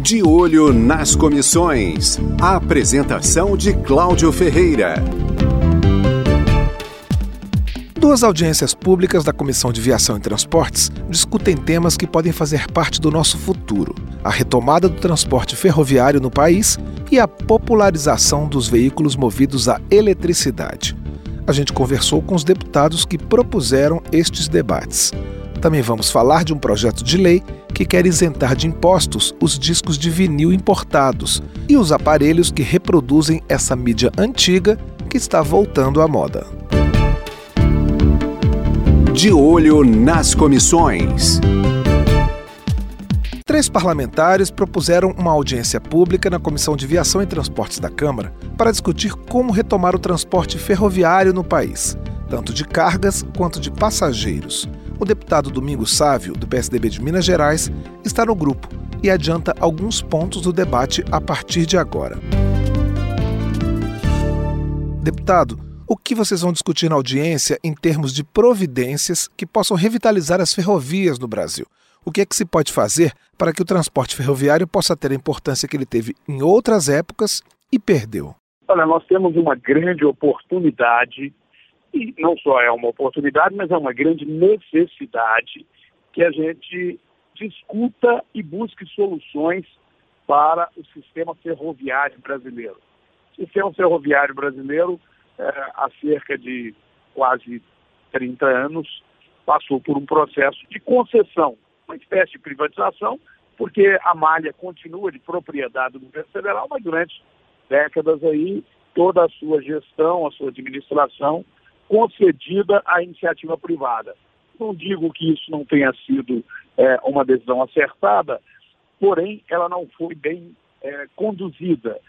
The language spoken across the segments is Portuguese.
De olho nas comissões. A apresentação de Cláudio Ferreira. Duas audiências públicas da Comissão de Viação e Transportes discutem temas que podem fazer parte do nosso futuro: a retomada do transporte ferroviário no país e a popularização dos veículos movidos a eletricidade. A gente conversou com os deputados que propuseram estes debates. Também vamos falar de um projeto de lei que quer isentar de impostos os discos de vinil importados e os aparelhos que reproduzem essa mídia antiga que está voltando à moda. De olho nas comissões. 3 parlamentares propuseram uma audiência pública na Comissão de Viação e Transportes da Câmara para discutir como retomar o transporte ferroviário no país, tanto de cargas quanto de passageiros. O deputado Domingos Sávio, do PSDB de Minas Gerais, está no grupo e adianta alguns pontos do debate a partir de agora. Deputado, o que vocês vão discutir na audiência em termos de providências que possam revitalizar as ferrovias no Brasil? O que é que se pode fazer para que o transporte ferroviário possa ter a importância que ele teve em outras épocas e perdeu? Olha, nós temos uma grande oportunidade, e não só é uma oportunidade, mas é uma grande necessidade que a gente discuta e busque soluções para o sistema ferroviário brasileiro. O sistema ferroviário brasileiro, há cerca de quase 30 anos, passou por um processo de concessão, uma espécie de privatização, porque a malha continua de propriedade do governo federal, mas durante décadas aí, toda a sua gestão, a sua administração, concedida à iniciativa privada. Não digo que isso não tenha sido uma decisão acertada, porém ela não foi bem conduzida.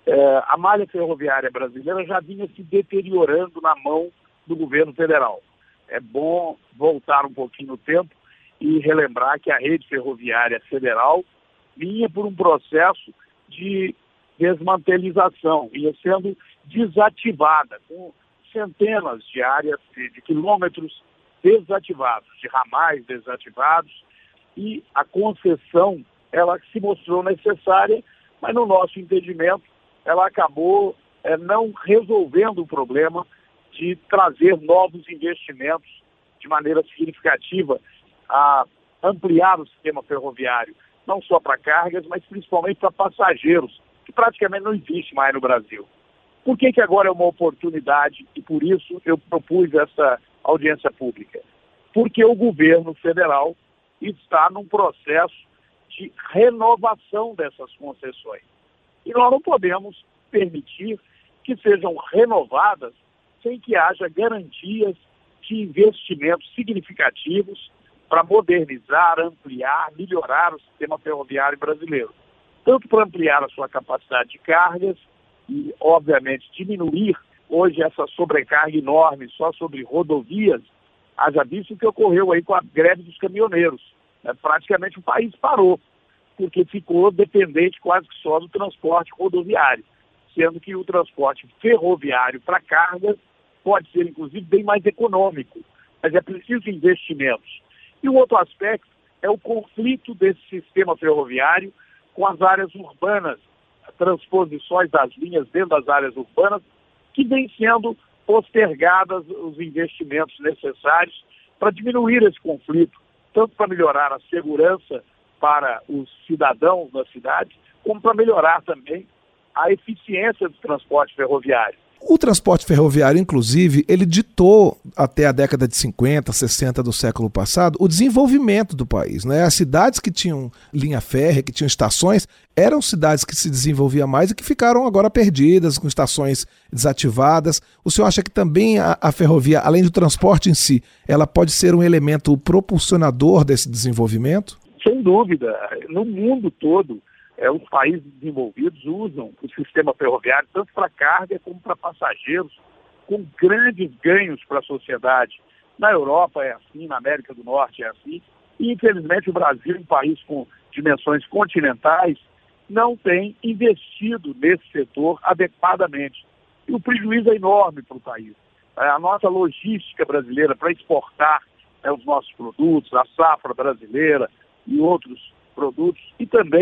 A malha ferroviária brasileira já vinha se deteriorando na mão do governo federal. É bom voltar um pouquinho no tempo e relembrar que a rede ferroviária federal vinha por um processo de desmantelização, ia sendo desativada, com centenas de áreas de quilômetros desativados, de ramais desativados, e a concessão ela se mostrou necessária, mas no nosso entendimento ela acabou não resolvendo o problema de trazer novos investimentos de maneira significativa a ampliar o sistema ferroviário, não só para cargas, mas principalmente para passageiros, que praticamente não existe mais no Brasil. Por que agora é uma oportunidade e por isso eu propus essa audiência pública? Porque o governo federal está num processo de renovação dessas concessões. E nós não podemos permitir que sejam renovadas sem que haja garantias de investimentos significativos para modernizar, ampliar, melhorar o sistema ferroviário brasileiro. Tanto para ampliar a sua capacidade de cargas e, obviamente, diminuir hoje essa sobrecarga enorme só sobre rodovias, haja visto o que ocorreu aí com a greve dos caminhoneiros. Praticamente o país parou, porque ficou dependente quase que só do transporte rodoviário, sendo que o transporte ferroviário para cargas pode ser, inclusive, bem mais econômico, mas é preciso investimentos. E o outro aspecto é o conflito desse sistema ferroviário com as áreas urbanas, transposições das linhas dentro das áreas urbanas, que vêm sendo postergadas os investimentos necessários para diminuir esse conflito, tanto para melhorar a segurança para os cidadãos da cidade, como para melhorar também a eficiência do transporte ferroviário. O transporte ferroviário, inclusive, ele ditou até a década de 50, 60 do século passado o desenvolvimento do país, né? As cidades que tinham linha férrea, que tinham estações, eram cidades que se desenvolviam mais e que ficaram agora perdidas, com estações desativadas. O senhor acha que também a ferrovia, além do transporte em si, ela pode ser um elemento propulsionador desse desenvolvimento? Sem dúvida. No mundo todo, os países desenvolvidos usam o sistema ferroviário tanto para carga como para passageiros, com grandes ganhos para a sociedade. Na Europa é assim, na América do Norte é assim, e infelizmente o Brasil, um país com dimensões continentais, não tem investido nesse setor adequadamente. E o prejuízo é enorme para o país. A nossa logística brasileira para exportar os nossos produtos, a safra brasileira e outros produtos, e também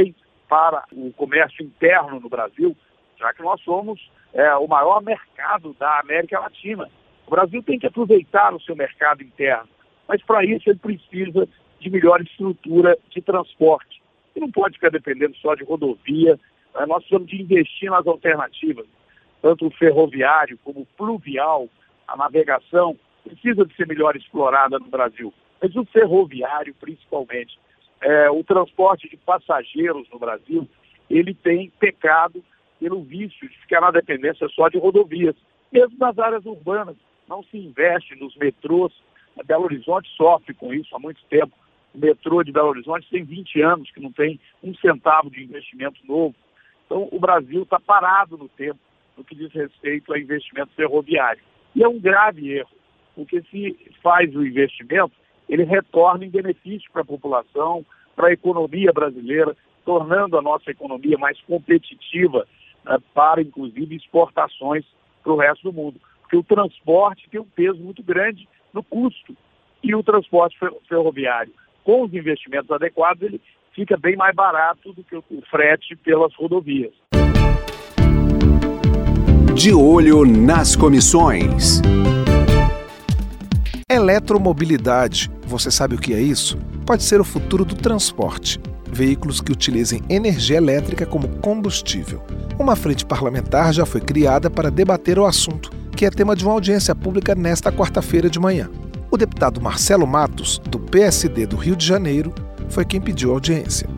para o comércio interno no Brasil, já que nós somos o maior mercado da América Latina. O Brasil tem que aproveitar o seu mercado interno, mas para isso ele precisa de melhor estrutura de transporte. E não pode ficar dependendo só de rodovia. Nós precisamos de investir nas alternativas, tanto o ferroviário como o pluvial, a navegação, precisa de ser melhor explorada no Brasil. Mas o ferroviário, principalmente, o transporte de passageiros no Brasil, ele tem pecado pelo vício de ficar na dependência só de rodovias. Mesmo nas áreas urbanas, não se investe nos metrôs. A Belo Horizonte sofre com isso há muito tempo. O metrô de Belo Horizonte tem 20 anos que não tem um centavo de investimento novo. Então, o Brasil está parado no tempo no que diz respeito a investimento ferroviário. E é um grave erro, porque se faz o investimento, ele retorna em benefício para a população, para a economia brasileira, tornando a nossa economia mais competitiva para, inclusive, exportações para o resto do mundo. Porque o transporte tem um peso muito grande no custo. E o transporte ferroviário, com os investimentos adequados, ele fica bem mais barato do que o frete pelas rodovias. De olho nas comissões. Eletromobilidade, você sabe o que é isso? Pode ser o futuro do transporte. Veículos que utilizem energia elétrica como combustível. Uma frente parlamentar já foi criada para debater o assunto, que é tema de uma audiência pública nesta quarta-feira de manhã. O deputado Marcelo Matos, do PSD do Rio de Janeiro, foi quem pediu a audiência.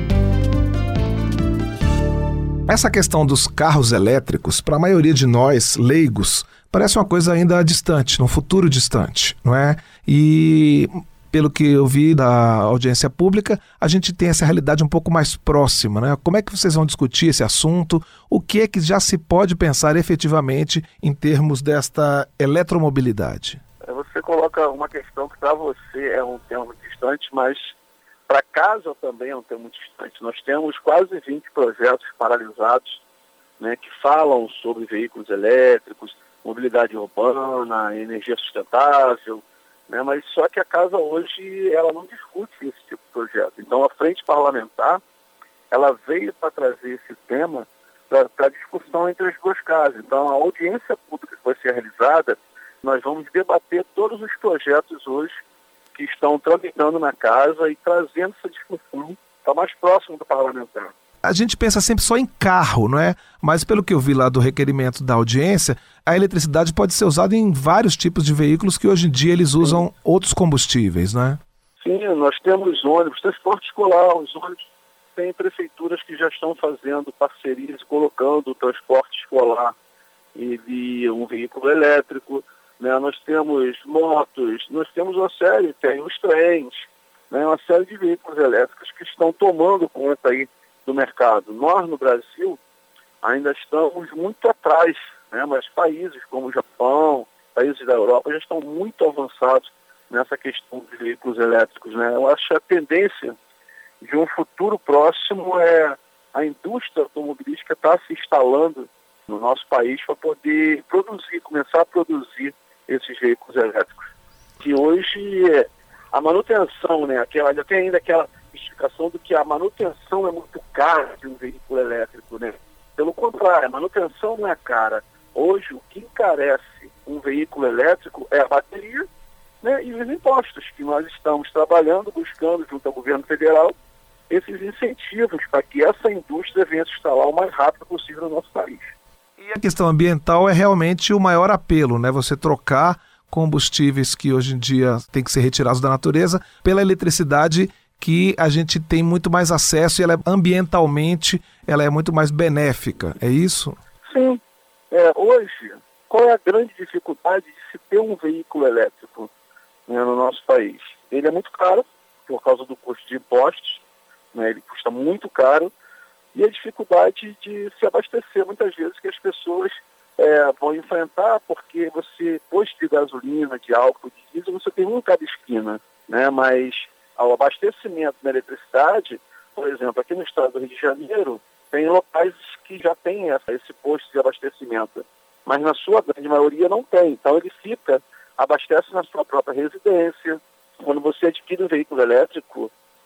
Essa questão dos carros elétricos, para a maioria de nós, leigos, parece uma coisa ainda distante, num futuro distante, não é? E, pelo que eu vi da audiência pública, a gente tem essa realidade um pouco mais próxima, né? Como é que vocês vão discutir esse assunto? O que é que já se pode pensar efetivamente em termos desta eletromobilidade? Você coloca uma questão que para você é um tema muito distante, mas para casa também é um tema muito distante. Nós temos quase 20 projetos paralisados, né, que falam sobre veículos elétricos, mobilidade urbana, energia sustentável, né, mas só que a casa hoje ela não discute esse tipo de projeto. Então a frente parlamentar ela veio para trazer esse tema para discussão entre as duas casas. Então a audiência pública que vai ser realizada, nós vamos debater todos os projetos hoje que estão tramitando na casa e trazendo essa discussão para mais próximo do parlamentar. A gente pensa sempre só em carro, não é? Mas pelo que eu vi lá do requerimento da audiência, a eletricidade pode ser usada em vários tipos de veículos que hoje em dia eles usam outros combustíveis, não é? Sim, nós temos ônibus, transporte escolar, os ônibus tem prefeituras que já estão fazendo parcerias, colocando o transporte escolar e um veículo elétrico. Né, nós temos motos, nós temos uma série, tem os trens, né, uma série de veículos elétricos que estão tomando conta aí do mercado. Nós, no Brasil, ainda estamos muito atrás, né, mas países como o Japão, países da Europa já estão muito avançados nessa questão de veículos elétricos. Né. Eu acho que a tendência de um futuro próximo é a indústria automobilística estar se instalando no nosso país para poder produzir, começar a produzir esses veículos elétricos. Que hoje a manutenção, né, ainda tem ainda aquela explicação do que a manutenção é muito cara de um veículo elétrico, né? Pelo contrário, a manutenção não é cara. Hoje o que encarece um veículo elétrico é a bateria, né, e os impostos que nós estamos trabalhando, buscando junto ao governo federal esses incentivos para que essa indústria venha se instalar o mais rápido possível no nosso país. E a questão ambiental é realmente o maior apelo, né? Você trocar combustíveis que hoje em dia têm que ser retirados da natureza pela eletricidade que a gente tem muito mais acesso e ela ambientalmente ela é muito mais benéfica, é isso? Sim. Hoje, qual é a grande dificuldade de se ter um veículo elétrico, né, no nosso país? Ele é muito caro por causa do custo de impostos, né? Ele custa muito caro. E a dificuldade de se abastecer, muitas vezes, que as pessoas vão enfrentar, porque você, posto de gasolina, de álcool, de diesel, você tem um em cada esquina, né? Mas ao abastecimento da eletricidade, por exemplo, aqui no estado do Rio de Janeiro, tem locais que já têm esse posto de abastecimento, mas na sua grande maioria não tem. Então ele abastece na sua própria residência. Quando você adquire um veículo elétrico,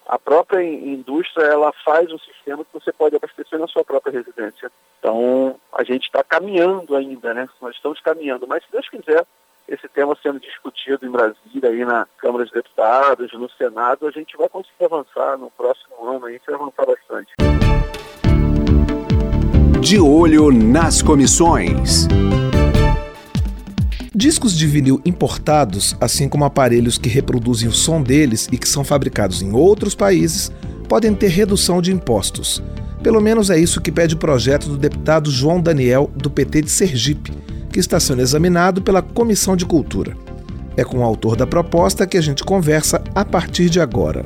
A própria indústria, ela faz um sistema que você pode abastecer na sua própria residência. Então, a gente está caminhando ainda, né? Nós estamos caminhando, mas se Deus quiser, esse tema sendo discutido em Brasília, aí na Câmara de Deputados, no Senado, a gente vai conseguir avançar no próximo ano, a gente vai avançar bastante. De olho nas comissões. Discos de vinil importados, assim como aparelhos que reproduzem o som deles e que são fabricados em outros países, podem ter redução de impostos. Pelo menos é isso que pede o projeto do deputado João Daniel, do PT de Sergipe, que está sendo examinado pela Comissão de Cultura. É com o autor da proposta que a gente conversa a partir de agora.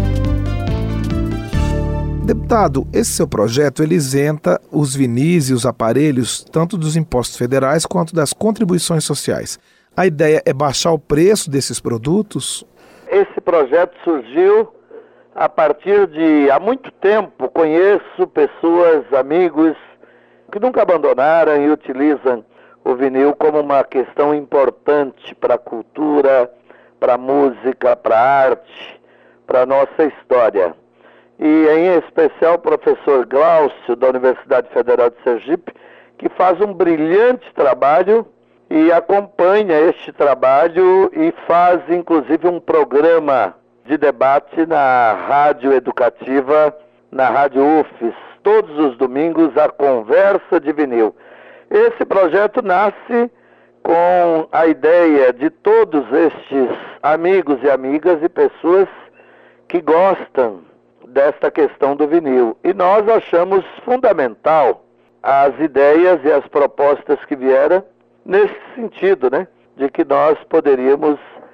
Deputado, esse seu projeto ele isenta os vinis e os aparelhos tanto dos impostos federais quanto das contribuições sociais. A ideia é baixar o preço desses produtos? Esse projeto surgiu a partir de, há muito tempo, conheço pessoas, amigos, que nunca abandonaram e utilizam o vinil como uma questão importante para a cultura, para a música, para a arte, para a nossa história. E em especial o professor Glaucio, da Universidade Federal de Sergipe, que faz um brilhante trabalho e acompanha este trabalho e faz inclusive um programa de debate na rádio educativa, na Rádio UFES, todos os domingos, a Conversa de Vinil. Esse projeto nasce com a ideia de todos estes amigos e amigas e pessoas que gostam desta questão do vinil. E nós achamos fundamental as ideias e as propostas que vieram nesse sentido, né? De que nós poderíamos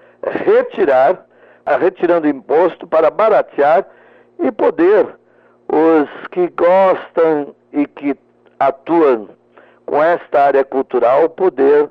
retirando imposto para baratear e poder os que gostam e que atuam com esta área cultural poder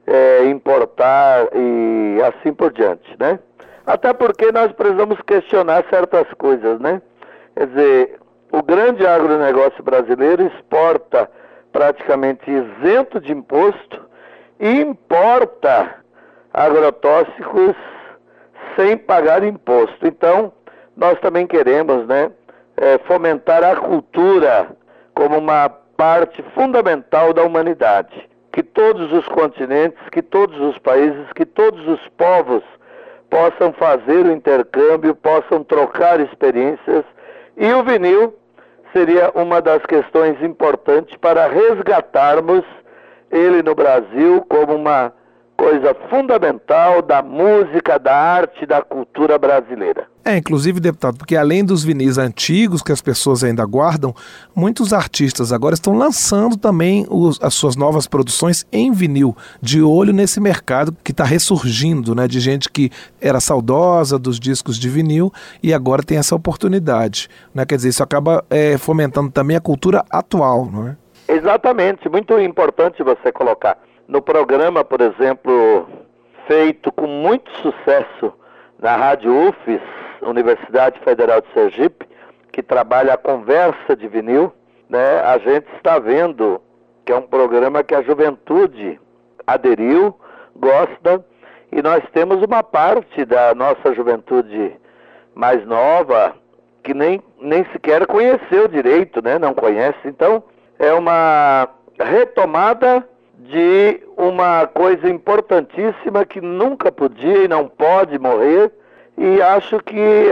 importar e assim por diante, né? Até porque nós precisamos questionar certas coisas, né? Quer dizer, o grande agronegócio brasileiro exporta praticamente isento de imposto e importa agrotóxicos sem pagar imposto. Então, nós também queremos, né, fomentar a cultura como uma parte fundamental da humanidade. Que todos os continentes, que todos os países, que todos os povos possam fazer o intercâmbio, possam trocar experiências, e o vinil seria uma das questões importantes para resgatarmos ele no Brasil como uma coisa fundamental da música, da arte, da cultura brasileira. Inclusive, deputado, porque além dos vinis antigos que as pessoas ainda guardam, muitos artistas agora estão lançando também as suas novas produções em vinil, de olho nesse mercado que está ressurgindo, né, de gente que era saudosa dos discos de vinil e agora tem essa oportunidade, né? Quer dizer, isso acaba fomentando também a cultura atual, não é? Exatamente, muito importante você colocar. No programa, por exemplo, feito com muito sucesso na Rádio UFES, Universidade Federal de Sergipe, que trabalha a Conversa de Vinil, né? A gente está vendo que é um programa que a juventude aderiu, gosta, e nós temos uma parte da nossa juventude mais nova que nem sequer conheceu direito, né? Não conhece. Então, é uma retomada de uma coisa importantíssima que nunca podia e não pode morrer, e acho que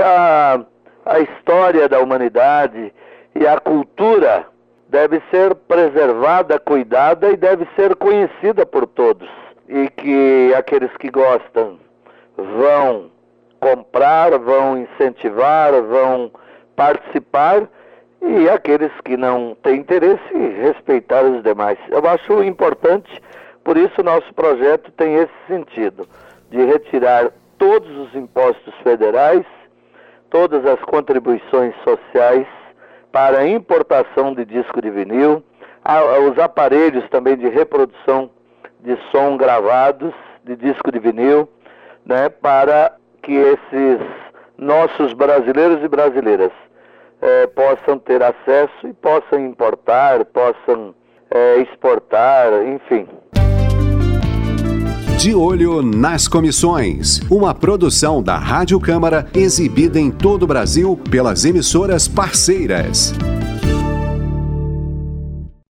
a história da humanidade e a cultura deve ser preservada, cuidada e deve ser conhecida por todos, e que aqueles que gostam vão comprar, vão incentivar, vão participar, e aqueles que não têm interesse, respeitar os demais. Eu acho importante, por isso nosso projeto tem esse sentido, de retirar todos os impostos federais, todas as contribuições sociais para a importação de disco de vinil, os aparelhos também de reprodução de som gravados, de disco de vinil, né, para que esses nossos brasileiros e brasileiras possam ter acesso e possam importar, possam exportar, enfim. De Olho nas Comissões, uma produção da Rádio Câmara exibida em todo o Brasil pelas emissoras parceiras.